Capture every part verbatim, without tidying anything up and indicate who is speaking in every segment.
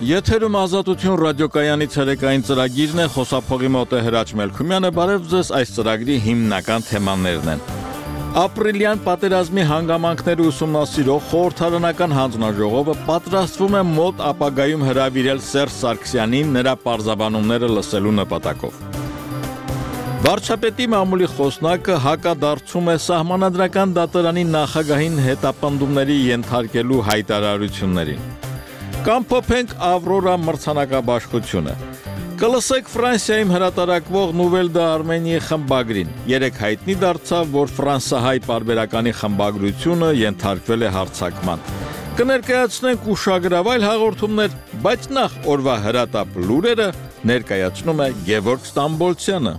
Speaker 1: Եթերում Ազատություն ռադիոկայանի ցերեկային ծրագիրն է, խոսափողի մոտ է Հրաչ Մելքումյանը, բարև ձեզ, այս ծրագրի հիմնական թեմաներն են։ Ապրիլյան պատերազմի հանգամանքները ուսումնասիրող խորհրդարանական հանձնաժողովը պատրաստվում է մոտ ապագայում հրավիրել Սերժ Սարգսյանին նրա պարզաբանումները լսելու նպատակով։ Վարչապետի մամուլի խոսնակը հակադարձում է սահմանադրական դատարանի նախագահին հետապնդումների ենթարկելու հայտարարություններին։ Կամ փոփենք Ավրորա մրցանակաբաշխությունը։ Կլսեք Ֆրանսիայում հրատարակվող Nouvelles d'Arménie խմբագրին։ Երեք հայտնի դարձավ, որ ֆրանսահայ պարբերականի խմբագրությունը ենթարկվել է հարձակման։ Կներկայացնենք ուշագրավայր հաղորդումներ, բայց նախ օրվա հրատապ լուրերը ներկայացնում է Գևորգ Ստամբոլցյանը։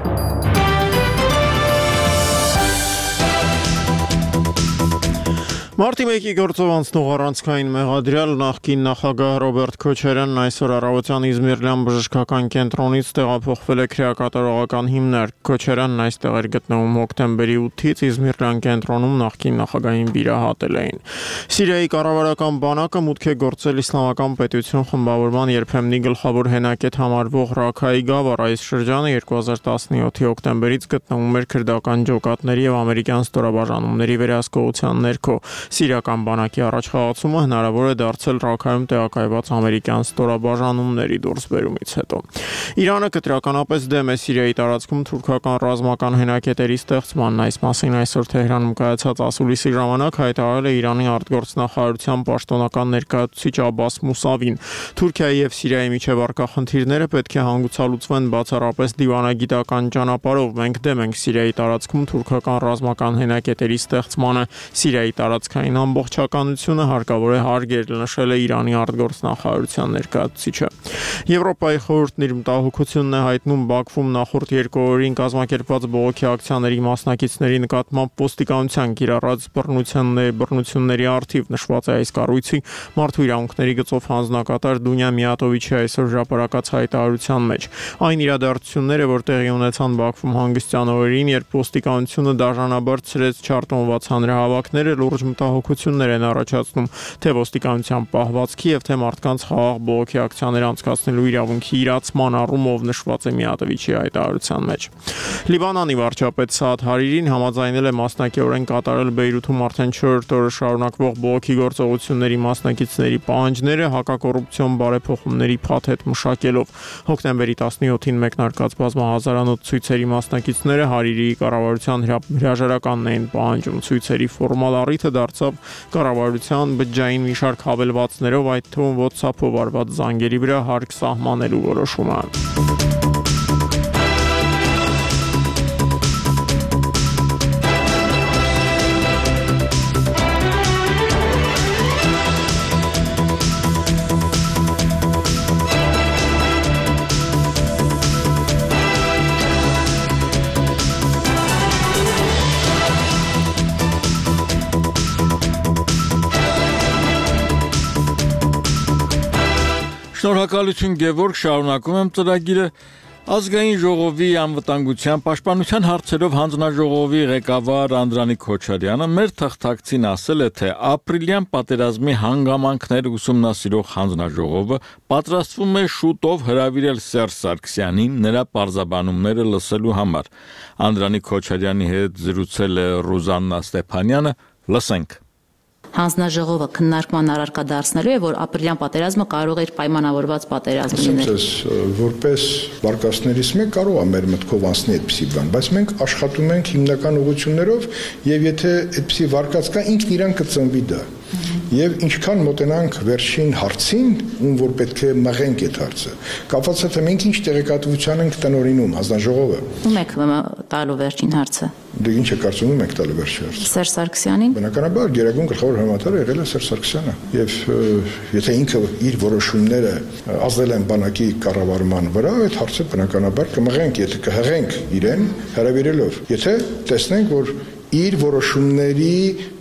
Speaker 2: Մարտի մեկի գործով անցնող առանցքային մեղադրյալ նախկին նախագահ Ռոբերտ Քոչարյանն այսօր առավոտյան Իզմիրլյան բժշկական կենտրոնից տեղափոխվել է քրեակատարողական հիմնարկ։ Քոչարյանն այստեղ էր գտնվում հոկտեմբերի ութից, Իզմիրլյան կենտրոնում նախկին նախագահին վիրահատել էին։ Սիրիայի կառավարական բանակը մուտք է գործել Իսլամական պետություն խմբավորման երբեմնի գլխավոր հենակետ համարվող Ռաքայի գավառ։ Այս շրջանը երկու հազար տասնյոթի հոկտեմբերից գտնվում էր քրդական ջոկատների եւ ամերիկյան ստորաբաժանումների վերահսկողության ներքո։ Սիրիական բանակի առաջխաղացումը հնարավոր է դարձել Ռաքայում տեղակայված ամերիկյան ստորաբաժանումների դուրսբերումից հետո։ Իրանը կտրականապես դեմ է Սիրիայի տարածքում թուրքական ռազմական հենակետերի ստեղծմանն։ Այս մասին այսօր Թեհրանում կայացած ասուլիսի ժամանակ հայտարարել է Իրանի արտգործնախարարության պաշտոնական ներկայացուցիչ Աբբաս Մուսավին։ Թուրքիայի եւ Սիրիայի միջև առկա խնդիրները պետք է հանգուցալուծվեն բացառապես դիվանագիտական ճանապարհով։ Մենք դեմ ենք Սիրիայի տարածքում թուրքական ռազմական հենակետերի ստեղծմանը։ Սիրիայի տարածք Այն ամբողջականությունը հարկավոր է հարգել, նշել է Իրանի արտգործնախարարության ներկայացուցիչը։ Եվրոպայի խորհուրդն իր մտահոգությունն է հայտնում Բաքվում նախորդ երկու օրերին կազմակերպված բողոքի ակցիաների մասնակիցների նկատմամբ ոստիկանության կիրառած բռնությունների բռնությունների առթիվ, նշված է այս կառույցի մարդու իրավունքների գծով հանձնակատար Դունյա Միատովիչի այսօր հրապարակած հայտարարության մեջ։ Այն իրադարձությունները, որ տեղի ունեցան Բաքվում հանգստյան օրերին, երբ ոստիկանությունը դաժանաբար ցրեց չարտոնված հանրահավաքները, լուրջ մտահոգություններ են առաջացնում թե ոստիկանության պահվածքի եւ թե մարդկանց խաղաղ բողոքի ակցիաներ անցկացնելու իրավունքի իրացման առումով, նշված է Միատովիչի հայտարարության մեջ։ Լիբանանի վարչապետ Սաադ Հարիրին համաձայնել է մասնակիորեն կատարել Բեյրութում արդեն չորրորդ օրը շարունակվող բողոքի գործողությունների մասնակիցների պահանջները հակակոռուպցիոն բարեփոխումների փաթեթ մշակելով։ Հոկտեմբերի տասնյոթին մեկնարկած բազմահազարանոց ցույցերի մասնակիցները Հարիրիի կառավարության հրաժարականն էին պահանջում։ Ցույցերի ֆորմալ առիթը դարձավ կառավարության բջջային մի շարք հավելվածներով, այդ թվում WhatsApp-ով արված զանգերի վրա հարկ սահմանելու որոշումը։
Speaker 1: Շնորհակալություն Գևորգ, շարունակում եմ ծրագիրը։ Ազգային ժողովի անվտանգության պաշտպանության հարցերով հանձնաժողովի ղեկավար Անդրանիկ Քոչարյանը մեր թղթակցին ասել է, թե ապրիլյան պատերազմի հանգամանքները ուսումնասիրող հանձնաժողովը պատրաստվում է շուտով հրավիրել Սերժ Սարգսյանին նրա պարզաբանումները լսելու համար։ Անդրանիկ Քոչարյանի հետ զրուցել է Ռուզաննա Ստեփանյանը, լսենք։
Speaker 3: Հանձնաժողովը քննարկման առարկա դարձնելու է, որ ապրիլյան պատերազմը կարող է պայմանավորված պատերազմ լինել։
Speaker 4: Որպես վարկածներից մեկ կարող է մեր մտքով անցնել այդպիսի բան, բայց մենք աշխատում ենք հիմնական ուղղություններով եւ եթե այդպիսի վարկած կա, ինքն իրան կծնվի դա։ Եվ ինչքան մոտենանք վերջին հարցին, ում որ պետք է մղենք այդ հարցը, կապված է թե մենք ինչ տեղեկատվության ենք տնօրինում հանձնաժողովը։ Ում
Speaker 3: եք տալու վերջին հարցը։
Speaker 4: Դե ինչ է կարծում եք տալու վերջին հարցը։
Speaker 3: Սերժ Սարգսյանին։
Speaker 4: Բնականաբար գերագույն գլխավոր հրամանատարը եղել է Սերժ Սարգսյանը։ Եվ եթե ինքը իր որոշումները ազդել են բանակի կառավարման վրա, այդ հարցը բնականաբար կմղենք, եթե կհղենք իրեն հրավիրելով։ Եթե տեսնենք, որ իր որոշումների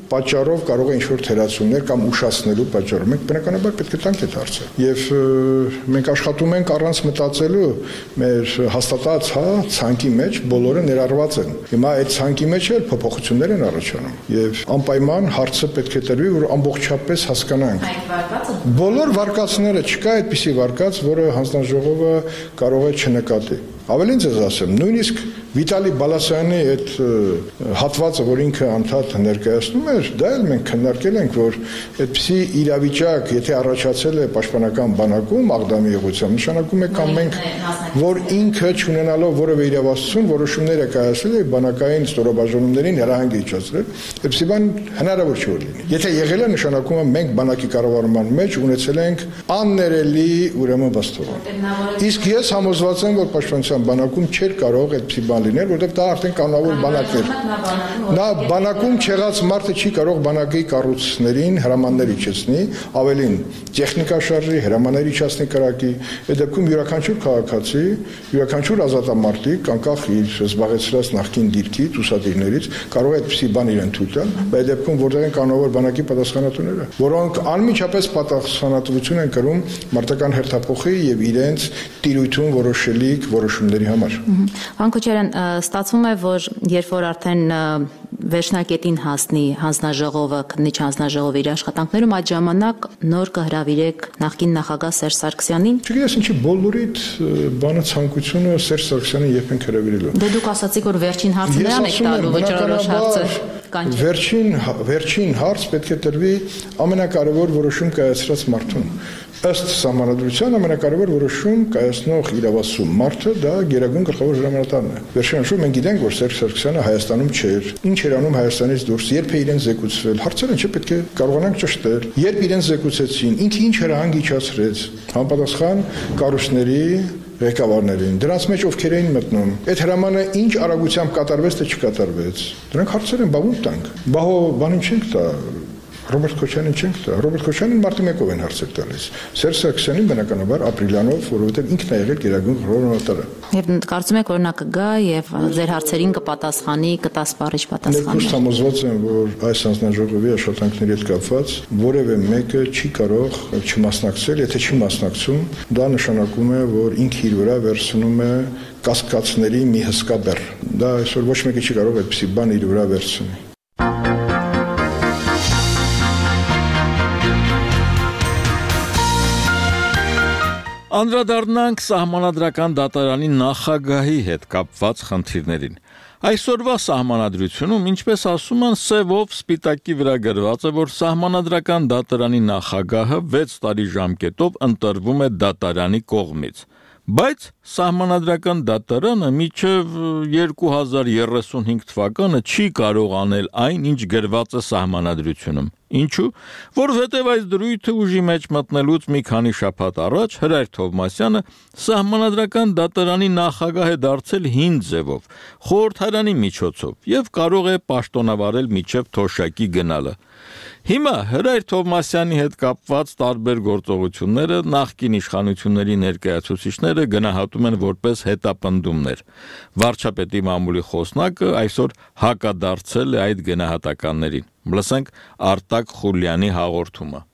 Speaker 4: պատճառով կարող է ինչ-որ թերացումներ կամ ուշացնելու պատճառով։ Մենք բնականաբար պետք է տանք այդ հարցը։ Եվ մենք աշխատում ենք առանց մտածելու մեր հաստատած հա ցանկի մեջ բոլորը ներառված են։ Հիմա այդ ցանկի մեջ էլ փոփոխություններ են առաջանում։ Եվ անպայման հարցը պետք է տրվի, որ ամբողջապես հասկանանք։
Speaker 3: Այդ վարկածը
Speaker 4: Բոլոր վարկածները չկա այդպիսի վարկած, որը հանձնաժողովը կարող է չնկատի։ Ավելին ձեզ ասեմ, նույնիսկ Վիտալի Բալասյանի այդ հատվածը, որ ինքը անդադ ներկայացնում էր, դա էլ մենք քննարկել ենք, որ այդպիսի իրավիճակ, եթե առաջացել է պաշտպանական բանակում աղդամի ուղղությամբ, նշանակում է կամ մենք, որ ինքը չունենալով որևէ իրավասություն որոշումներ է կայացրել է բանակային ստորաբաժանումներին հրահանգ է իջեցրել, այդպիսի բան հնարավոր չէ որ լինի։ Եթե եղել է, նշանակում է մենք բանակի կառավարման մեջ ունեցել ենք աններելի ուրեմն վստահություն։ Իսկ ես համոզված եմ, որ պաշտպանության բանակում չէր կարող այդպիսի բան լինել, որտեղ դա արդեն կանոնավոր բանակ էր։ Նա բանակում չեղած մարդը չի կարող բանակի կառույցներին հրամաններ իջեցնի, ավելին տեխնիկա շարժի, հրամաններ իջեցնի կրակի։ Այդ դեպքում յուրաքանչյուր քաղաքացի, յուրաքանչյուր ազատամարտիկ, անկախ իր զբաղեցրած նախկին դիրքից, ուսադիրներից, կարող է այդպիսի բան իրեն թույլ տալ, բայց դեպքում որտեղ են կանոնավոր բանակի պատասխանատուները, որոնք անմիջապես պատասխանատվություն են կրում մարտական հերթափոխի եւ իրենց տիրույթում որոշելիք որոշումների համար։
Speaker 3: Պարոն Քոչարյան, ստացվում է, որ երբ որ արդեն վերջնակետին հասնի հանձնաժողովը, քննիչ հանձնաժողովը իր աշխատանքներում, այդ ժամանակ նոր կհրավիրեք նախկին նախագահ Սերժ Սարգսյանին։
Speaker 4: Չգիտես ինչի բոլորիդ բանը ցանկությունը Սերժ Սարգսյանին երբ ենք հրավիրելու։
Speaker 3: Դե դուք ասացիք, որ վերջին հարցը նրան եք տալու, վճռորոշ հարցը կան։
Speaker 4: Վերջին վերջին հարց պետք է տրվի ամենակարևոր որոշում կայացրած մարդուն։ Ըստ սահմանադրության ամենակարևոր որոշում կայացնող իրավասու մարդը դա Գերագույն գլխավոր հրամանատարն է։ Վերջնաշուտ մենք գիտենք, որ Սերժ Սարգսյանը Հայաստանում չէր։ Ինչ էր անում Հայաստանից դուրս, երբ է իրեն զեկուցվել։ Հարցերը չէ պետք է կարողանանք ճշտել։ Երբ իրեն զեկուցեցին, ինքը ինչ հրահանգ իջացրեց։ Համապատասխան կառույցների ղեկավարներին, դրանց մեջ ովքեր էին մտնում։ Այդ հրամանը ինչ արագությամբ կատարվեց թե չկատարվեց։ Դրանք հարցեր են, բա ո՞ւմ տանք։ Բա հո բանին չենք տա։ Ռոբերտ Քոչարյանին չենք տա։ Ռոբերտ Քոչարյանին մարտի մեկով են հարցեր տալիս։ Սերժ Սարգսյանին բնականաբար ապրիլյանով, որովհետև ինքն է եղել Գերագույն հրամանատարը։
Speaker 3: Եվ կարծում եք, որ նա կգա եւ ձեր հարցերին կպատասխանի, կտասպառիչ պատասխաններ։
Speaker 4: Ներկայիս համոզված եմ, որ այս հանձնաժողովի աշխատանքների հետ կապված որևէ մեկը չի կարող չմասնակցել, եթե չի մասնակցում, դա նշանակում է, որ ինքը իր վրա վերցնում է կասկածների մի հսկա բեռ։ Դա այսօր ոչ մեկը չի կարող այդպիսի բան իր վրա վերցնել։
Speaker 1: Անդրադառնանք սահմանադրական դատարանի նախագահի հետ կապված խնդիրներին։ Այսօրվա սահմանադրությունում, ինչպես ասում են, սևով սպիտակի վրա գրված է, որ սահմանադրական դատարանի նախագահը վեց տարի ժամկետով ընտրվում է դատարանի կողմից։ Բայց սահմանադրական դատարանը մինչև երկու հազար երեսունհինգ թվականը չի կարող անել այն, ինչ գրված է սահմանադրությունում։ Ինչու՞։ Որովհետև այս դրույթը ուժի մեջ մտնելուց մի քանի շաբաթ առաջ Հրայր Թովմասյանը սահմանադրական դատարանի նախագահ է դարձել հին ձևով, խորհրդարանի միջոցով եւ կարող է պաշտոնավարել միջև թոշակի գնալը։ Հիմա Հրայր Թովմասյանի հետ կապված տարբեր գործողությունները նախկին իշխանությունների ներկայացուցիչները գնահատում են որպես հետապնդումներ։ Վարչապետի մամուլի խոսնակը այսօր հակադարձել է այդ գնահատականներին։ Լսենք Արտակ Խուլյանի հաղորդումը։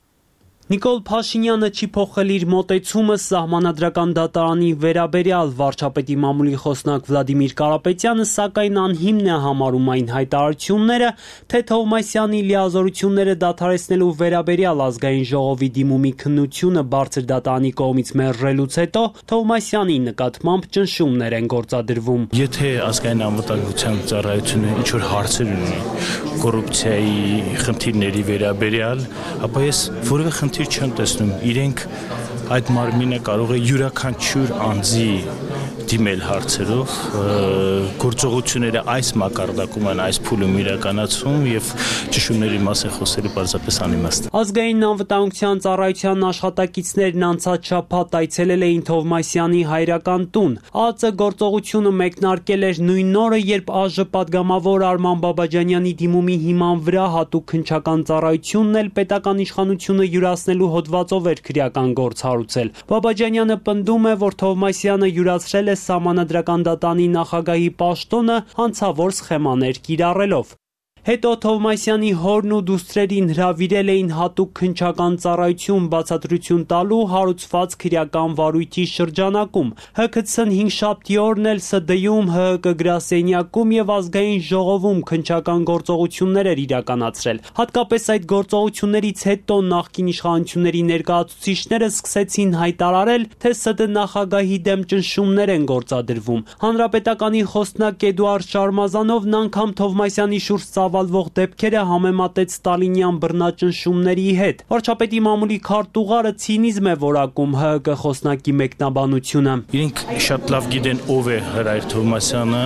Speaker 5: Նիկոլ Փաշինյանը չի փոխել իր մոտեցումը սահմանադրական դատարանի վերաբերյալ, վարչապետի մամուլի խոսնակ Վլադիմիր Կարապետյանը սակայն անհիմն է համարում այն հայտարարությունները, թե Թովմասյանի լիազորությունները դադարեցնելու վերաբերյալ ազգային ժողովի դիմումի քննությունը բարձր դատարանի կողմից մերժելուց հետո Թովմասյանի նկատմամբ ճնշումներ են գործադրվում։
Speaker 6: Եթե ազգային անվտանգության ծառայությունը ինչ որ հարցեր ունի կոռուպցիայի խնդիրների վերաբերյալ, ապա ես որևէ խնդիր չեմ տեսնում, իրենք այդ մարմինը կարող է յուրաքանչյուր անձի դիմել հարցերով, գործողությունները այս մակարդակում են, այս փուլում իրականացվում եւ ճշումների մասին խոսելը պարզապես անիմաստ։
Speaker 5: Ազգային անվտանգության ծառայության աշխատակիցներն անցած շաբաթ այցելել էին Թովմասյանի հայրական տուն։ ԱԾ գործողությունը մեկնարկել էր նույն օրը, երբ ԱԺ պատգամավոր Արման Բաբաջանյանի դիմումի հիման վրա հատուկ քննչական ծառայությունն էլ պետական իշխանությունը յուրացնելու հոդվածով էր քրեական գործ հարուցել։ Բաբաջանյանը պնդում է, որ Թովմասյանը յուրացրել է սահմանադրական դատարանի նախագահի պաշտոնը հանցավոր սխեմաներ կիրառելով։ Հետո Թովմասյանի հորն ու դուստրերին հրավիրել էին հատուկ քննչական ծառայություն բացատրություն տալու հարուցված քրեական վարույթի շրջանակում։ Հ K C-ն հինգշաբթի օրն էլ Սը D-ում H K գրասենյակում եւ ազգային ժողովում քննչական գործողություններ էր իրականացրել։ Հատկապես այդ գործողություններից հետո նախկին իշխանությունների ներկայացուցիչները սկսեցին հայտարարել, թե Սը D նախագահի դեմ ճնշումներ են գործադրվում։ Հանրապետականի խոսնակ Էդուարդ Շարմազանովն անգամ Թովմասյանի շուրջ ծավալվող դեպքերը համեմատեց ստալինյան բռնաճնշումների հետ։ Վարչապետի մամուլի քարտուղարը ցինիզմ է որակում H K խոսնակի մեկնաբանությունը։
Speaker 6: Իրենք շատ լավ գիտեն ով է Հրայր Թովմասյանը,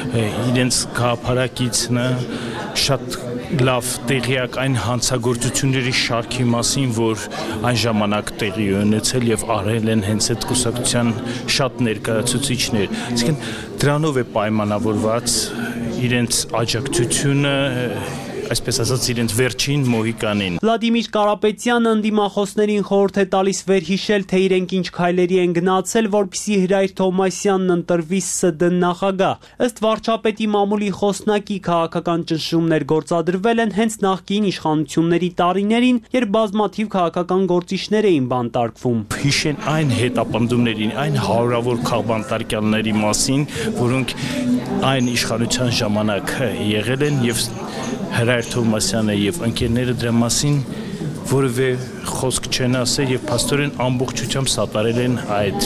Speaker 6: իրենց գաղափարակիցն է, շատ լավ տեղյակ այն հանցագործությունների շարքի մասին, որ այն ժամանակ տեղի ունեցել եւ արել են հենց այդ կուսակցության շատ ներկայացուցիչներ։ Այսինքն դրանով է պայմանավորված իրենց աջակցությունը, այսպես ասած, իրենց վերջին մոհիկանին։
Speaker 5: Վլադիմիր Կարապետյանը ընդդիմախոսներին խորհուրդ է տալիս վերհիշել, թե իրենք ինչ քայլերի են գնացել, որպեսզի Հրայր Թովմասյանն ընտրվի Սը D նախագահ։ Ըստ վարչապետի մամուլի խոսնակի, քաղաքական ճնշումներ գործադրվել են հենց նախկին իշխանությունների տարիներին, երբ բազմաթիվ քաղաքական գործիչներ էին բանտարկվում։
Speaker 6: Հիշեն այն հետապնդումներին, այն հարյուրավոր քաղբանտարկյալների մասին, որոնք այն իշխանության ժամանակ եղել են եւ Հրայր Թովմասյանը եւ ընկերները դրա մասին որևէ խոսք չեն ասել եւ փաստորեն ամբողջությամբ սատարել են այդ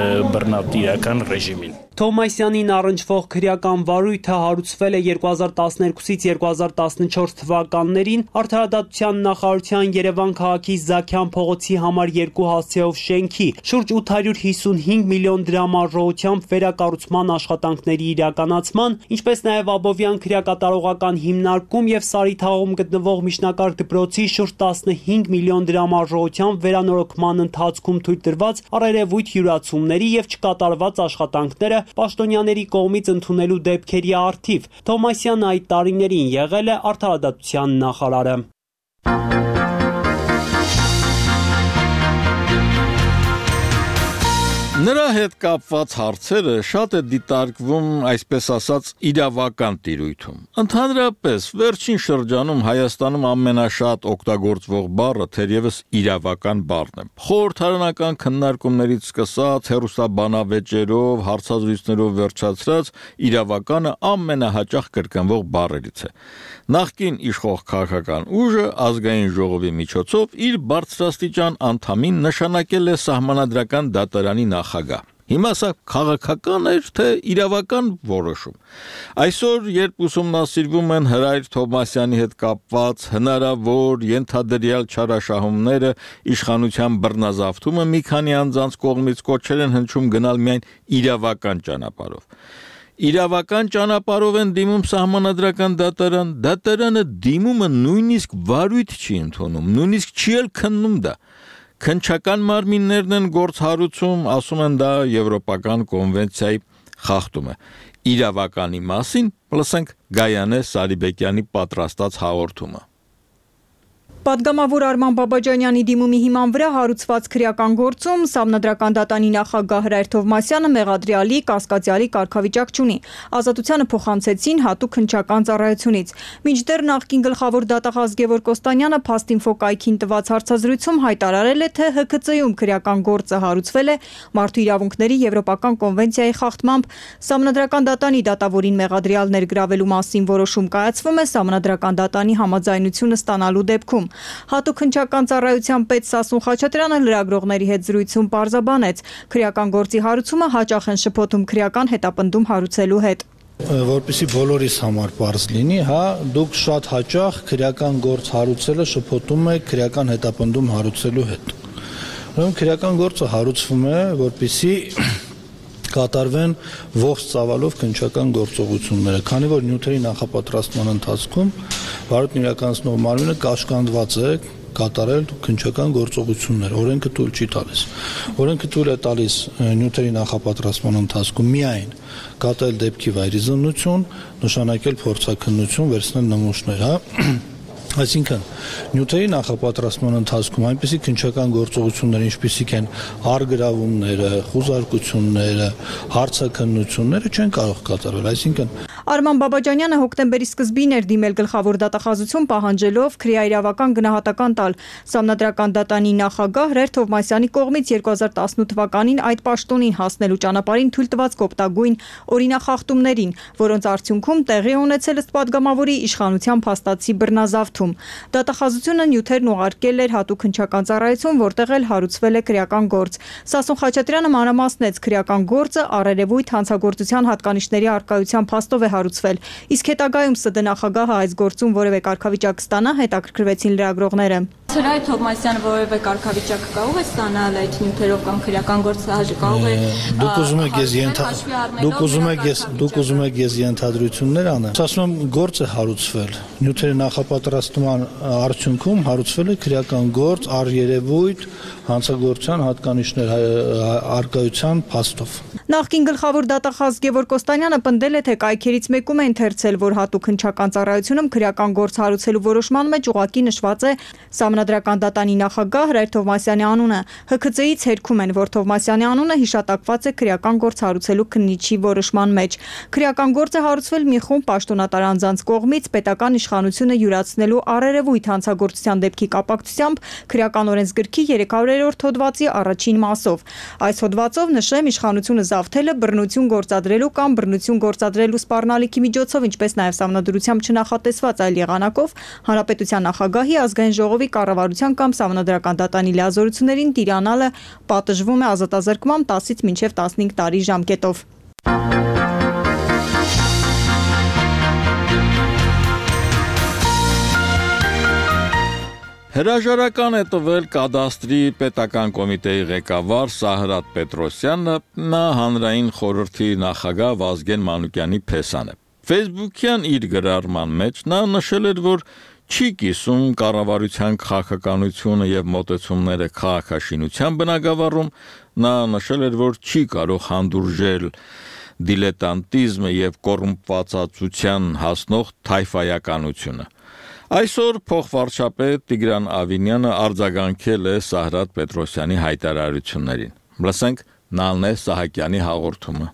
Speaker 6: բռնատիրական ռեժիմին։
Speaker 5: Թովմասյանին առնչվող քրեական վարույթը հարուցվել է երկու հազար տասներկուսից երկու հազար տասնչորս թվականներին Արդարադատության նախարարության Երևան քաղաքի Զաքյան փողոցի համար երկու հասցեով շենքի շուրջ ութ հարյուր հիսունհինգ միլիոն դրամ արժողությամբ վերակառուցման աշխատանքների իրականացման, ինչպես նաև Աբովյան քրեակատարողական հիմնարկում եւ Սարիթաղում գտնվող միջնակարգ դպրոցի շուրջ տասնհինգ միլիոն դրամ արժողությամբ վերանորոգման ընթացքում թույլ տրված առերևույթ յուրացումների եւ չկատարված աշխատանքները պաշտոնյաների կողմից ընդունելու դեպքերի առթիվ։ Թովմասյանը այդ տարիներին եղել է Արդարադատության նախարարը։
Speaker 1: Նրա հետ կապված հարցերը շատ է դիտարկվում, այսպես ասած, իրավական տիրույթում։ Ընդհանրապես, վերջին շրջանում Հայաստանում ամենաշատ օգտագործվող բառը թերևս իրավական բառն է։ Խորհրդարանական քննարկումներից սկսած հեռուստաբանավեճերով, հարցազրույցներով վերջացրած իրավականը ամենահաճախ կրկնվող բառերից է։ Նախկին իշխող քաղաքական ուժը ազգային ժողովի միջոցով իր բարձրաստիճան անդամին նշանակել է սահմանադրական դատարանի նախագահ։ Հիմա սա քաղաքական էր, թե իրավական որոշում։ Այսօր, երբ ուսումնասիրվում են Հրայր Թովմասյանի հետ կապված հնարավոր ենթադրյալ չարաշահումները, իշխանության բռնազավթումը մի քանի անձանց կողմից կոչել են հնչում գնալ միայն իրավական ճանապարհով։ Իրավական ճանապարհով են դիմում սահմանադրական դատարան, դատարանը դիմումը նույնիսկ վարույթ չի ընդունում, նույնիսկ չի էլ քննում դա։ Քննչական մարմիններն են գործ հարուցում, ասում են դա եվրոպական կոնվենցիայի խախտում է։ Իրավականի մասին լսենք Գայանե Սարիբեկյանի պատրաստած հաղորդումը։
Speaker 7: Պատգամավոր Արման Բաբաջանյանի դիմումի հիման վրա հարուցված քրեական գործում Սահմանադրական դատարանի նախագահ Հրայր Թովմասյանը մեղադրյալի կասկածյալի կարգավիճակ չունի։ Ազատությանը փոխանցեցին հատուկ քննչական ծառայությունից։ Մինչդեռ նախկին գլխավոր դատախազ Գևորգ Կոստանյանը Փաստինֆո կայքին տված հարցազրույցում հայտարարել է, թե Հ K C-ում քրեական գործը հարուցվել է մարդու իրավունքների եվրոպական կոնվենցիայի խախտմամբ։ Սահմանադրական դատարանի դատավորին մեղադրյալ ներգրավելու մասին որոշում կայացվում է Սահմանադրական դատարանի համաձայնությունը ստանալու դեպքում։ Հատուկ քննչական ծառայության պետ Սասուն Խաչատրյանը լրագրողների հետ զրույցում պարզաբանեց, քրեական գործի հարուցումը հաճախ են շփոթում քրեական հետապնդում հարուցելու հետ։
Speaker 8: Որպեսզի բոլորիս համար պարզ լինի, հա, դուք շատ հաճախ քրեական գործ հարուցելը շփոթում եք քրեական հետապնդում հարուցելու հետ։ Ուրեմն քրեական գործը հարուցվում է, որպեսզի կատարվեն ողջ ծավալով քննչական գործողությունները, քանի որ նյութերի նախապատրաստման ընթացքում վարույթն իրականացնող մարմինը կաշկանդված է կատարել քննչական գործողություններ, օրենքը թույլ չի տալիս։ Օրենքը թույլ է տալիս նյութերի նախապատրաստման ընթացքում միայն կատարել դեպքի վայրիզնություն, նշանակել փորձաքննություն, վերցնել նմուշներ, հա։ Այսինքն նյութերի նախապատրաստման ընթացքում այնպիսի քննչական գործողություններ, ինչպիսիք են առգրավումները, խուզարկությունները, հարցաքննությունները չեն կարող կատարվել, այսինքն
Speaker 7: Արման Բաբաջանյանը հոկտեմբերի սկզբին էր դիմել գլխավոր դատախազություն պահանջելով քրեաիրավական գնահատական տալ Սահմանադրական դատանի նախագահ Հրեր Թովմասյանի կողմից երկու հազար տասնութ թվականին այդ պաշտոնին հասնելու ճանապարհին թույլ տված կոպտագույն օրինախախտումներին, որոնց արդյունքում տեղի ունեցել ըստ պատգամավորի իշխանության փաստացի բռնազավթում։ Դատախազությունը նյութերն ուղարկել էր հատուկ հնչական ծառայություն, որտեղ էլ հարուցվել է քրեական գործ։ Սասուն Խաչատրյանը մանրամասնեց, քրեական գործը առերևույթ հանցագործության հատկանիշների առկայության փաստով է հարուցվել, իսկ հետագայում ՍԴ նախագահը այս գործում որևէ կարգավիճակ ստանա, հետաքրքրվեցին լրագրողները։
Speaker 9: Հրայր Թովմասյանը որևէ կարգավիճակ կարող է ստանալ այդ նյութերով կամ քրեական գործը կարող է
Speaker 8: Դուք ուզում եք ես Դուք ուզում եք ես Դուք ուզում եք ես ենթադրություններ անեմ։ Ասում եմ գործը հարուցվել։ Նյութերի նախապատրաստման արդյունքում հարուցվել է քրեական գործ առերևույթ հանցագործության հատկանիշներ առկայության փաստով։
Speaker 7: Նախկին գլխավոր դատախազ Գևորգ Կոստանյանը պնդել է, թե կայքերից մեկում է ընթերցել, որ հատուկ հնչական ծառայությունում քրեական գործ հարուցելու որոշման մեջ ուղղակի նշված է Սահմանադրական դատանի նախագահ Հրեր Թովմասյանի անունը։ Հ Ք Ծ-ից հերքում են, որ Թովմասյանի անունը հիշատակված է քրեական գործ հարուցելու քննիչի որոշման մեջ։ Քրեական գործը հարուցվել մի խումբ պաշտոնատար անձանց կողմից պետական իշխանությունը յուրացնելու առերևույթ հանցագործության դեպքի կապակցությամբ քրեական օրենսգրքի երեք հարյուրերորդ հոդվածի առաջին մասով։ Այս հոդվածով նշեմ իշխանությունը զավթելը բռնություն գործադրելու կամ բռնություն գործադրելու սպառնալիքի միջոցով, ինչպես նաև սահմանադրությամբ չնախատեսված այլ եղանակով հանրապետության նախագահի ազգային ժողովի կառավարության կամ Սահմանադրական դատանի լիազորություններին տիրանալը պատժվում է ազատազրկման տասից մինչև տասնհինգ տարի ժամկետով։
Speaker 1: Հրաժարական է տվել կադաստրի պետական կոմիտեի ղեկավար Սահրատ Պետրոսյանը, նա հանրային խորհրդի նախագահ Վազգեն Մանուկյանի փեսան է։ Facebook-յան իր գրառման մեջ նա նշել էր, որ չի կիսում կառավարության քաղաքականությունը եւ մոտեցումները քաղաքաշինության բնագավառում, նա նշել էր, որ չի կարող հանդուրժել դիլետանտիզմը եւ կոռումպվածացության հասնող թայֆայականությունը։ Այսօր փոխվարչապետ Տիգրան Ավինյանը արձագանքել է Սահրատ Պետրոսյանի հայտարարություններին։ Լսենք Նալնե Սահակյանի հաղորդումը։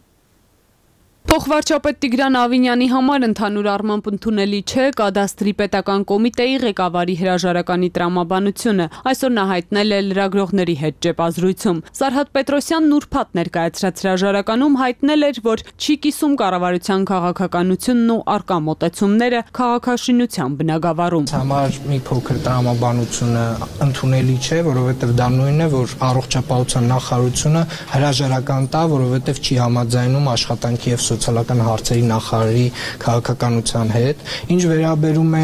Speaker 10: Փոխվարչապետ Տիգրան Ավինյանի համար ընդհանուր առմամբ ընդունելի չէ կադաստրի պետական կոմիտեի ղեկավարի հրաժարականի տրամաբանությունը։ Այսօր նա հայտնել է լրագրողների հետ ճեպազրույցում։ Սարհատ Պետրոսյանն ուրբաթ ներկայացրած հրաժարականում հայտնել էր, որ չի կիսում կառավարության քաղաքականությունն ու արկա մոտեցումները քաղաքաշինության բնագավառում։
Speaker 11: Համար մի փոքր տրամաբանությունը ընդունելի չէ, որովհետև դա նույնն է, որ առողջապահության նախարարությունը հրաժարական տա, որովհետև չի համաձայնում աշխատանքի եւ սոցիալական հարցերի նախարարի քաղաքականության հետ, ինչ վերաբերում է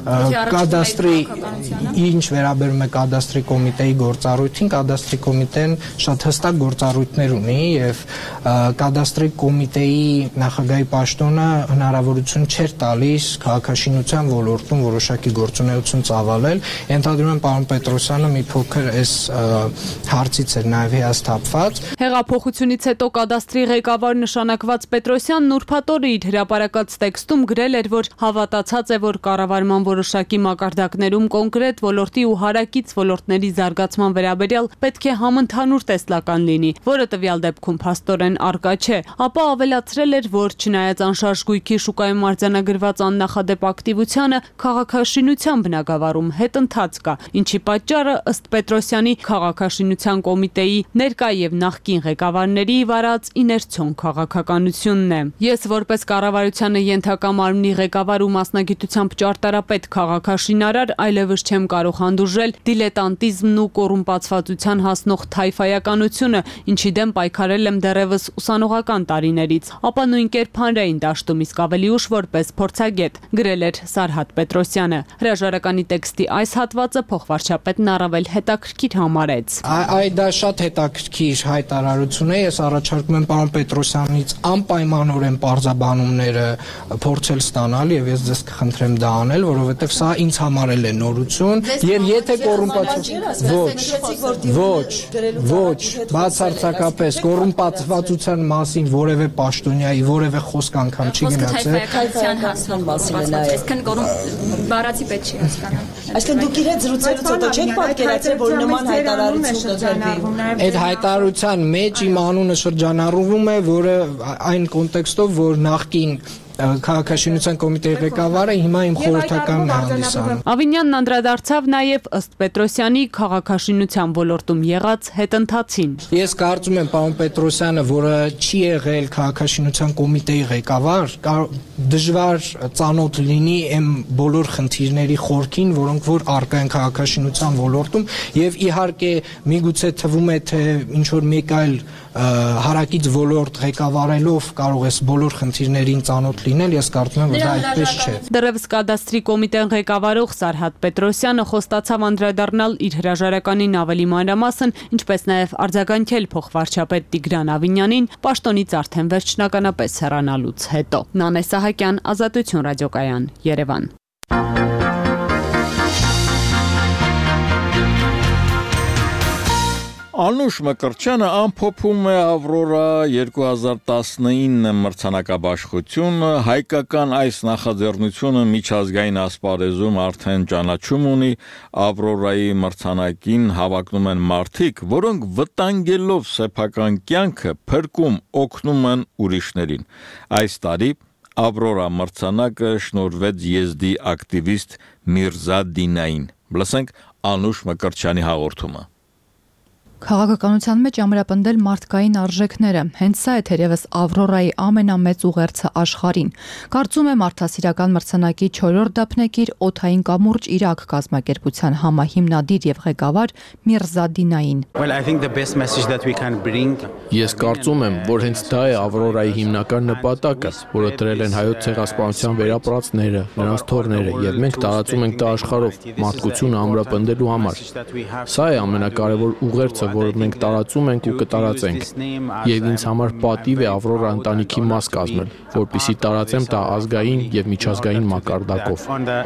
Speaker 11: կադաստրի ինչ վերաբերում է կադաստրի կոմիտեի գործառույթին, կադաստրի կոմիտեն շատ հստակ գործառույթներ ունի եւ կադաստրի կոմիտեի նախագահի պաշտոնը հնարավորություն չէր տալիս քաղաքաշինության ոլորտում որոշակի գործունեություն ծավալել։ Ենթադրում եմ պարոն Պետրոսյանը մի փոքր այս հարցից էր նաեւ հիասթափված։
Speaker 10: Հեղափոխությունից հետո կադաստրի ղեկավար նշանակված Պետրոսյանն ուրբաթ օրը իր հրապարակած տեքստում գրել էր, որ հավատացած է, որ կառավարման որոշակի մակարդակներում կոնկրետ ոլորտի ու հարակից ոլորտների զարգացման վերաբերյալ պետք է համընդհանուր տեսլական լինի, որը տվյալ դեպքում փաստորեն արկա չէ։ Ապա ավելացրել էր, որ չնայած անշարժ գույքի շուկայում արձանագրված աննախադեպ ակտիվությանը քաղաքաշինության բնագավառում հետընթաց կա, ինչի պատճառը ըստ Պետրոսյանի քաղաքաշինության կոմիտեի ներկա եւ նախկին ղեկավարների վարած իներցիոն քաղաքականությունն է։ Ես որպես կառավարությանը ենթակա մարմնի ղեկավար ու մասնագիտությամբ ճարտարապետ քաղաքաշինարար այլևս չեմ կարող հանդուրժել դիլետանտիզմն ու կոռումպացվածության հասնող թայֆայականությունը, ինչի դեմ պայքարել եմ դեռևս ուսանողական տարիներից, ապա նույն կերպ հանրային դաշտում իսկ ավելի ուշ որպես փորձագետ, գրել էր Սարհատ Պետրոսյանը։ Հրաժարականի տեքստի այս հատվածը փոխվարչապետն առավել հետաքրքիր համարեց։
Speaker 11: Այ դա շատ հետաքրքիր հայտարարություն է, ես առաջարկում եմ պարոն Պետրոսյանից անպայմանորեն պարզաբանումները փորձել ստանալ եւ ես ձեզ կխնդրեմ դա անել, որովհետեւ սա ինձ համար էլ է նորություն եւ եթե կոռումպացիա ոչ ոչ ոչ բացարձակապես կոռումպացվածության մասին որևէ պաշտոնյայի որևէ խոսք անգամ չի գնացել
Speaker 9: հայկական հասնան մասին է նայել այսքան կոռում բառացի պետք չի հասկանալ
Speaker 12: այսինքն դուք իրենց զրուցելուց հետո չեք պատկերացրել որ նման հայտարարություն կդրվի
Speaker 11: այդ հայտարարության մեջ իմ անունը շրջանառվում է որը այն կոնտեքստով որ նախկին քաղաքաշինության կոմիտեի ղեկավարը հիմա իմ խորհրդականն է հանդիսանում։
Speaker 10: Ավինյանն անդրադարձավ նաև ըստ Պետրոսյանի քաղաքաշինության ոլորտում եղած հետընթացին։
Speaker 11: Ես կարծում եմ պարոն Պետրոսյանը, որը չի եղել քաղաքաշինության կոմիտեի ղեկավար, դժվար ծանոթ լինի այն բոլոր խնդիրների խորքին, որոնք որ առկա են քաղաքաշինության ոլորտում, եւ իհարկե միգուցե թվում է թե ինչ որ մեկ այլ հարակից ոլորտ ղեկավարելով կարող ես բոլոր խնդիրներին ծանոթ լինել, ես կարծում եմ, որ դա այդպես չէ։
Speaker 10: Դեռևս կադաստրի կոմիտեն ղեկավարող Սարհատ Պետրոսյանը խոստացավ անդրադառնալ իր հրաժարականին ավելի մանրամասն, ինչպես նաև արձագանքել փոխվարչապետ Տիգրան Ավինյանին պաշտոնից արդեն վերջնականապես հեռանալուց հետո։ Նանե Սահակյան, Ազատություն ռադիոկայան, Երևան։
Speaker 1: Անուշ Մկրտչյանը ամփոփում է Ավրորա երկու հազար տասնինը մրցանակաբաշխությունը, հայկական այս նախաձեռնությունը միջազգային ասպարեզում արդեն ճանաչում ունի, Ավրորայի մրցանակին հավակնում են մարդիկ, որոնք վտանգելով սեփական կյանքը փրկում օգնում են ուրիշներին։ Այս տարի Ավրորա մրցանակը շնորհվեց եզդի ակտիվիստ Միրզա Դինային։ Լսենք Անուշ Մկրտչյանի հաղորդումը։
Speaker 13: Քաղաքականության մեջ ամրապնդել մարդկային արժեքները, հենց սա է թերևս Ավրորայի ամենամեծ ուղերձը աշխարհին։ Կարծում եմ մարդասիրական մրցանակի չորրորդ դափնեկիր օդային կամուրջ Իրաք կազմակերպության համահիմնադիր եւ ղեկավար Միրզա Դինային։
Speaker 14: Ես կարծում եմ, որ հենց դա է Ավրորայի հիմնական նպատակը, որը դրել են հայոց ցեղասպանության վերապրածները, նրանց թոռները, եւ մենք տարածում ենք դա աշխարհով մարդկությունը ամրապնդելու համար։ Սա է ամենակարևոր ուղերձը, որը մենք տարածում ենք ու կտարածենք, եւ ինձ համար պատիվ է Ավրորա ընտանիքի մաս կազմել, որպեսզի տարածեմ դա ազգային եւ միջազգային մակարդակով։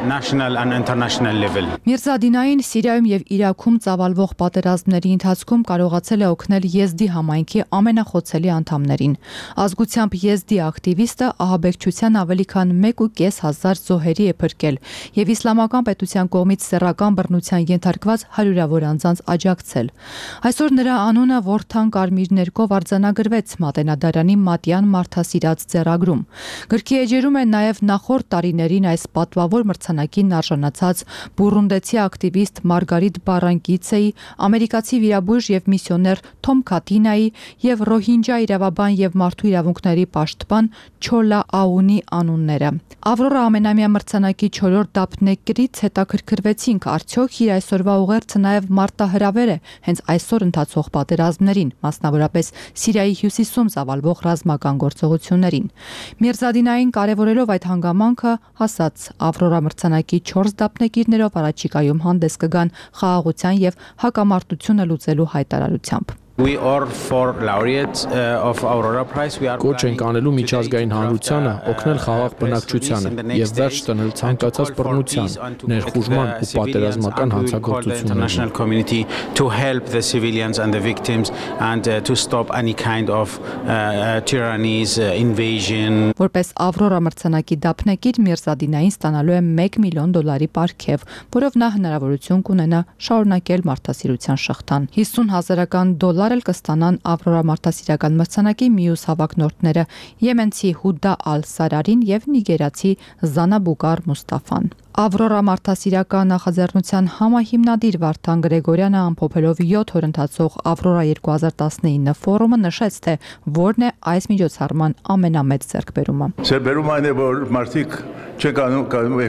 Speaker 13: Միրզա Դինային Սիրիայում եւ Իրաքում ծավալվող պատերազմների ընթացքում կարողացել է օգնել եզդի համայնքի ամենախոցելի անդամներին։ Ազգությամբ եզդի ակտիվիստը ահաբեկչության ավելի քան մեկ ու կես հազար զոհերի է փրկել եւ իսլամական պետության կողմից սեռական բռնության ենթարկված հարյուրավոր անձանց աջակցել։ Այսօր նրա անունը Որդան կարմիր ներկով արձանագրվեց Մատենադարանի Մատյան մարդասիրած ձեռագրում։ Գրքի էջերում է նաև նախորդ տարիներին այս պատվավոր մրցանակին արժանացած բուրունդեցի ակտիվիստ Մարգարիտ Բարանկիցեի, ամերիկացի վիրաբույժ եւ միսիոներ Թոմ Քաթինայի եւ Ռոհինջա իրավաբան եւ մարդու իրավունքների պաշտպան Չոլա Աունի անունները։ Ավրորա ամենամյա մրցանակի չորրորդ դափնեկիրից հետաքրքրվեցինք, արդյոք իր այսօրվա ուղերձը նաև մարտահրավեր է հենց այսօր ընթացող պատերազմներին, մասնավորապես Սիրիայի հյուսիսում ծավալվող ռազմական գործողություններին։ Միրզա Դինային կարևորելով այդ հանգամանքը, ասաց, Ավրորա մրցանակի չորս դափնեկիրներով առաջիկայում հանդես կգան խաղաղության եւ հակամարտությունը լուծելու հայտարարությամբ։
Speaker 14: We are for laureates of Aurora Prize. We are
Speaker 15: Կոչ ենք անելու միջազգային հանրությանը օգնել խաղաղ բնակչությանը եւ վերջ տնել ցանկացած բռնության, ներխուժման ու պատերազմական հանցագործություններին
Speaker 14: to help the civilians and the victims and uh, to stop any kind of uh, tyrannies, uh, invasion.
Speaker 13: Որպես Ավրորա մրցանակի դափնեկիր Միրզա Դինային ստանալու է մեկ միլիոն դոլարի պարգև, որով նա հնարավորություն կունենա շարունակել մարդասիրության շղթան։ հիսուն հազարական դոլար էլ կստանան Ավրորա մարդասիրական մրցանակի մյուս հավակնորդները՝ եմենցի Հուդա Ալ-Սարարին եւ նիգերացի Զանաբուկար Մուստաֆան։ Ավրորա մարդասիրական նախաձեռնության համահիմնադիր Վարդան Գրեգորյանը ամփոփելով յոթ օր ընթացող Ավրորա երկու հազար տասնինը ֆորումը նշեց, թե որն է այս միջոցառման ամենամեծ ձեռքբերումը։
Speaker 16: Ձեռքբերումը այն է, որ մարդիկ չեն կարող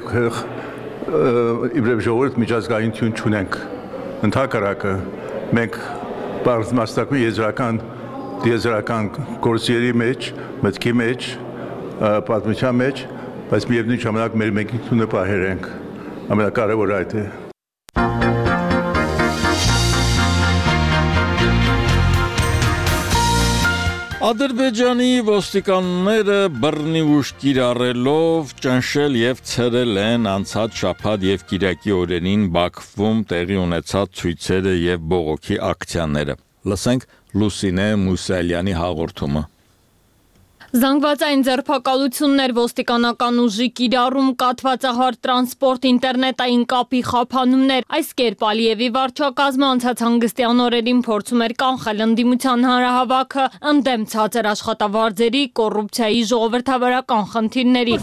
Speaker 16: իբրև ժողովուրդ միջազգայինություն չունենք։ Ընդհակառակը մենք բարձրաստակի եզրական եզրական գործերի մեջ, մտքի մեջ, պատմության մեջ, բայց միևնույն ժամանակ մեր մեքենությունը պահերենք, ամենակարևորը այդ է։
Speaker 1: Ադրբեջանի ոստիկանները բռնի ուժ կիրառելով ճնշել եւ ցրել են անցած շաբաթ եւ կիրակի օրերին Բաքվում տեղի ունեցած ցույցերը եւ բողոքի ակցիաները։ Լսենք Լուսինե Մուսալյանի հաղորդումը։
Speaker 17: Զանգվածային ձերբակալություններ, ոստիկանական ուժի կիրառում, կաթվածահար տրանսպորտ, ինտերնետային կապի խափանումներ, այս կերպ Ալիևի վարչակազմը անցած հանգստյան օրերին փորձում էր կանխել ընդդիմության հանրահավաքը ընդդեմ ցածր աշխատավարձերի, կոռուպցիայի, ժողովրդավարական խնդիրների։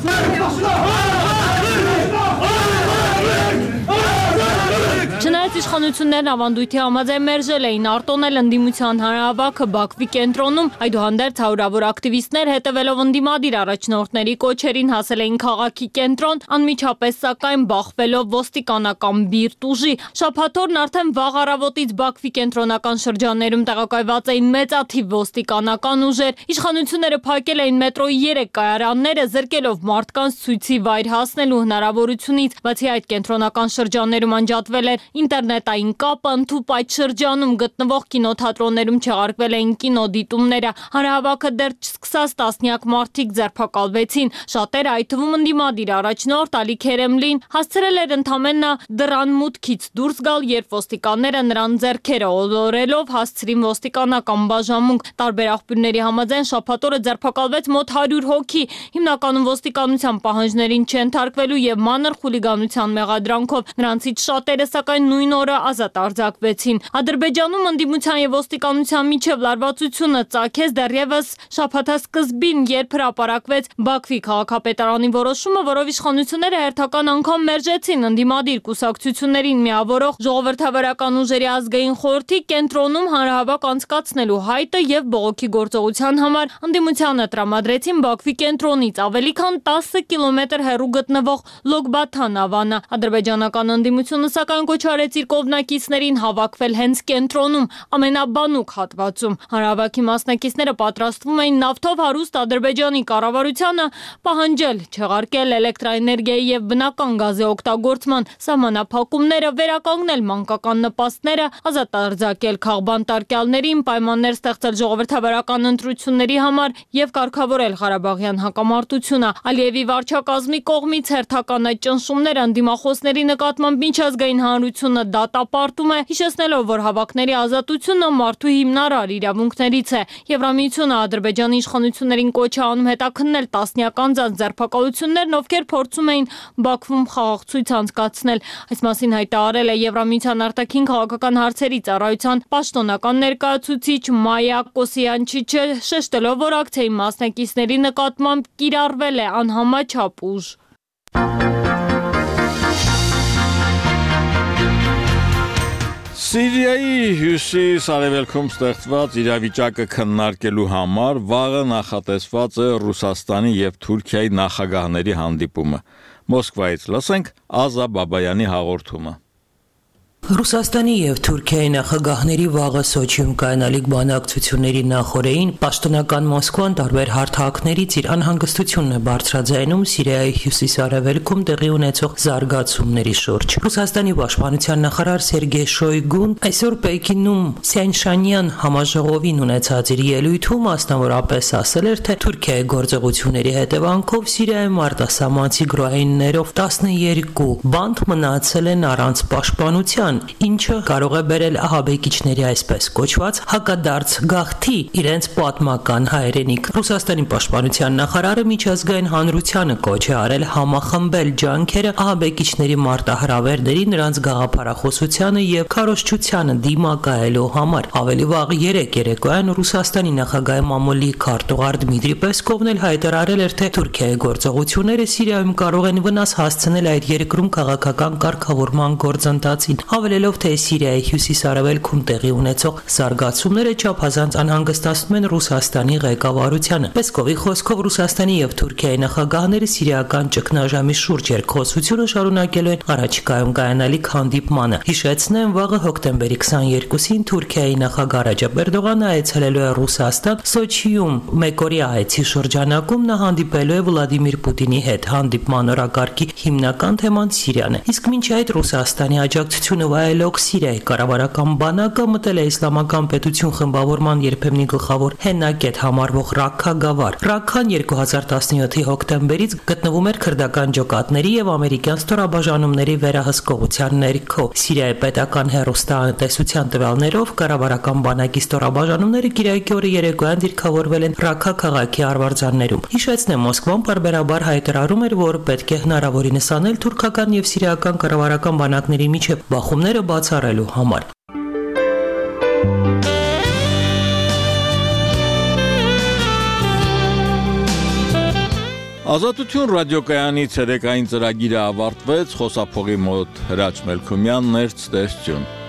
Speaker 17: Չնայած իշխանություններն ավանդույթի համաձայն մերժել էին արտոնել ընդդիմության հանրահավաքը Բաքվի կենտրոնում, այդուհանդերձ հարյուրավոր ակտիվիստներ հետևելով ընդդիմադիր առաջնորդների կոչերին հասել էին քաղաքի կենտրոն, անմիջապես սակայն բախվելով ոստիկանական բիրտ ուժի։ Շաբաթօրն արդեն վաղ առավոտից Բաքվի կենտրոնական շրջաններում տեղակայված էին մեծաթիվ ոստիկանական ուժեր։ Իշխանությունները փակել էին մետրոյի երեք կայարանները, զրկելով մարդկանց ցույցի վայր հասնելու հնարավորությունից, բացի այդ կենտրոնական շրջաններում անջատվել էր ինտերնետային կապը, ընդհուպ այդ շրջանում գտնվող կինոթատրոններում չեղարկվել էին կինոդիտումները։ Հանրահավաքը դեռ չսկսած տասնյակ մարդիկ ձերբակալվեցին։ Շատերը, այդ թվում ընդդիմադիր առաջնորդ Ալի Քերեմլին, հասցրել էր ընդամենը դռան մուտքից դուրս գալ, երբ ոստիկանները նրան ձեռքերը ոլորելով հասցրին ոստիկանական բաժանմունք։ Տարբեր աղբյուրների համաձայն շաբաթ օրը ձերբակալվեց մոտ հարյուր հոգի, հիմնականում ոստիկանության պահանջներին չենթարկվելու եւ մանր խուլիգանության մեղադրանքով։ Նրանցից շատերը սակայն նույն օրը ազատ արձակվեցին։ Ադրբեջանում ընդդիմության եւ ոստիկանության միջև լարվածությունը ծագեց դեռևս շաբաթասկզբին, երբ հրապարակվեց Բաքվի քաղաքապետարանի որոշումը, որով իշխանությունները հերթական անգամ մերժեցին ընդդիմադիր կուսակցություններին միավորող ժողովրդավարական ուժերի ազգային խորհրդի կենտրոնում հանրահավաք անցկացնելու հայտը եւ բողոքի գործողության համար ընդդիմությանը տրամադրեցին Բաքվի կենտրոնից ավելի քան տասը կիլոմետր հեռու գտնվող Լոկբաթան ավանը։ Ադրբեջանական ընդդիմությունը սակայն կոչարեց իր կողմնակիցներին հավաքվել հենց կենտրոնում, ամենաբանուկ հատվածում։ Հանրահավաքի մասնակիցները պատրաստվում էին նավթով հարուստ Ադրբեջանի կառավարությանը պահանջել չեղարկել էլեկտրաէներգիայի եւ բնական գազի օգտագործման սահմանափակումները, վերականգնել մանկական նպաստները, ազատ արձակել քաղբանտարկյալներին, պայմաններ ստեղծել ժողովրդավարական ընտրությունների համար եւ կարգավորել Ղարաբաղյան հակամարտությունը։ Ալիևի վարչակազմի կողմից հերթական այդ ճնշումները ընդդիմախոսների նկատմամբ միջազգային հանրությունը դատապարտում է, հիշեցնելով, որ հավաքների ազատությունը մարդու հիմնարար իրավունքներից է։ Եվրամիությունը Ադրբեջանի իշխանություններին կոչ է անում հետաքննել տասնյակ անձանց ձերբակալություններն, ովքեր փորձում էին Բաքվում խաղաղ ցույց անցկացնել։ Այս մասին հայտարարել է Եվրամիության արտաքին քաղաքական հարցերի ծառայության պաշտոնական ներկայացուցիչ Մայա Կոսյանչիչը, շեշտելով, որ ակցիայի մասնակիցների նկատմամբ կիրառվել է անհամաչափ ուժ։
Speaker 1: Սիրիայի հյուսիս-արևելքում ստեղծված իրավիճակը քննարկելու համար վաղը նախատեսված է Ռուսաստանի եւ Թուրքիայի նախագահների հանդիպումը։ Մոսկվայից լսենք Ազա Բաբայանի հաղորդումը։
Speaker 18: Ռուսաստանի եւ Թուրքիայի նախագահների վաղը Սոչիում կայանալիք բանակցությունների նախօրեին պաշտոնական Մոսկվան տարբեր հարթակներից իր անհանգստությունն է բարձրաձայնում Սիրիայի հյուսիս-արևելքում տեղի ունեցող զարգացումների շուրջ։ Ռուսաստանի պաշտպանության նախարար Սերգեյ Շոյգուն այսօր Պեկինում Սյանշանյան համաժողովին ունեցած իր ելույթում մասնավորապես ասել էր, թե Թուրքիայի գործողությունների հետևանքով Սիրիայում արտասահմանցի գրոհայիններով տասներկու բանդ մնացել են առանց պաշտպանության, ինչը կարող է բերել ահաբեկիչների այսպես կոչված հակադարձ գաղթի իրենց պատմական հայրենիք։ Ռուսաստանի պաշտպանության նախարարը միջազգային հանրությանը կոչ է արել համախմբել ջանքերը ահաբեկիչների մարտահրավերների, նրանց գաղափարախոսությանը եւ քարոզչությանը դիմակայելու համար։ Ավելի վաղ երեք երեկոյան Ռուսաստանի նախագահի մամուլի քարտուղար Դմիտրի Պեսկովն էլ հայտարարել էր, թե Թուրքիայի գործողությունները Սիրիայում կարող են վնաս հասցնել այդ երկրում քաղաքական կարգավորման գործընթացին, հավելելով, թե Սիրիայի հյուսիս-արևելքում տեղի ունեցող զարգացումները չափազանց անհանգստացնում են Ռուսաստանի ղեկավարությանը։ Պեսկովի խոսքով Ռուսաստանի եւ Թուրքիայի նախագահները սիրիական ճգնաժամի շուրջ երկխոսությունը շարունակելու են առաջիկայում կայանալիք հանդիպմանը։ Հիշեցնեմ, վաղը հոկտեմբերի քսաներկուսին Թուրքիայի նախագահ Ռաջեփ Էրդողանը այցելելու է Ռուսաստան, Սոչիում մեկօրյա այցի շրջանակում նա հանդիպելու է Վլադիմիր Պուտինի հետ։ Հանդիպման օրակարգի հիմնական թեման Սիրիան է։ Իսկ մինչ այդ Ռուսաստանի աջակցությունը նվայելող Սիրիայի կառավարական բանակը մտել է իսլամական պետություն խմբավորման երբեմնի գլխավոր հենակետ համարվող Ռաքքա գավառ։ Ռաքքան երկու հազար տասնյոթի հոկտեմբերից գտնվում էր քրդական ջոկատների եւ ամերիկյան ստորաբաժանումների վերահսկողության ներքո։ Սիրիայի պետական հեռուստաընտեսության տվյալներով կառավարական բանակի ստորաբաժանումները Կիրակի օրը երեկոյան դիրքավորվել են Ռաքքա քաղաքի արվարձաններում։ Հիշեցնեմ, Մոսկվան պարբերաբար հայտարարում էր, որ պետք է հնարավորինս անել թուրքական եւ սիրիական կառավարական բանակների միջև բախումները բացառելու համար։
Speaker 1: Ազատություն ռադիոկայանի ցերեկային ծրագիրը ավարտվեց, խոսափողի մոտ Հրաչ Մելքումյանն էր, ցտեսություն։